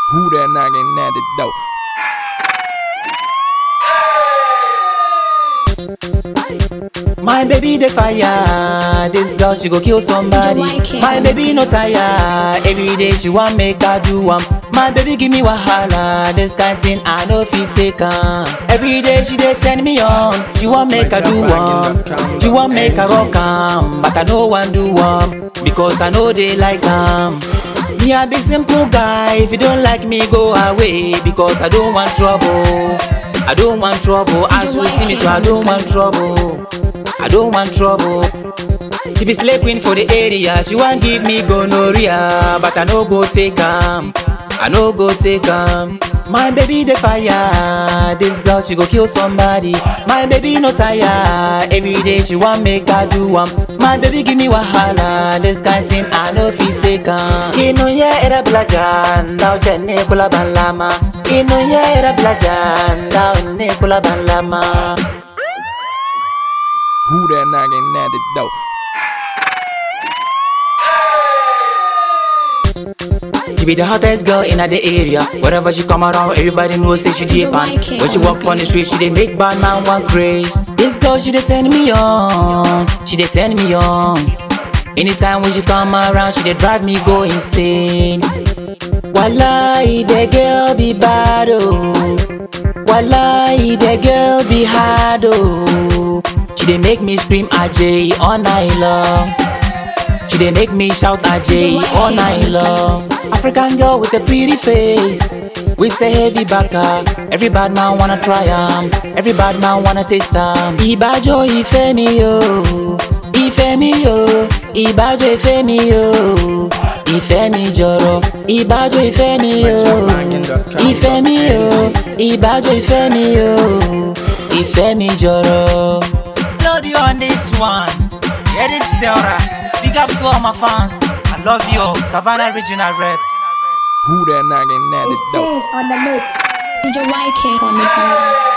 Who that knocking at the door? My baby the fire, this girl she go kill somebody. My baby no tire, every day she want make her do My baby give me wahala, this kind thing I know fit take Every day she dey turn me on, she want make her do she want make her rock but I no want do because I know they like Me a big simple guy, if you don't like me go away because I don't want trouble. I don't want trouble, as you see me so I don't want trouble. I don't want trouble. She be sleeping for the area, she want give me gonorrhea, but I no go take I no go take My baby the fire, this girl she go kill somebody. My baby no tire, every day she want make her do My baby give me wahala, this kind thing I no fit take Ino ye era blajan, now jenne kula banlama. Ino ye era blajan, now ne kula banlama. Who that knocking at the door? She be the hottest girl in the area. Wherever she come around, everybody knows say she deep on. When she walk on the street, she dey make bad man want craze. This girl, she dey turn me on. She dey turn me on. Anytime when she come around, she dey drive me go insane. Wallahi, the girl be bad oh. Wallahi, the girl be hard oh. She dey make me scream Ajay all night long. She dey make me shout Ajay all night long. African girl with a pretty face, with a heavy backer. Every bad man wanna try every bad man wanna taste Ibajo ife mi yo, ife mi yo. Ibajo ife mi yo, ife mi joro. Ibajo ife mi yo, ife mi yo. Ibajo ife mi yo, ife mi joro. Load you on this one, yeah this Sarah. Big up to all my fans. I love you, Savannah Regional Rep. Who that knocking at the It's door? James on the mix. DJ YK on the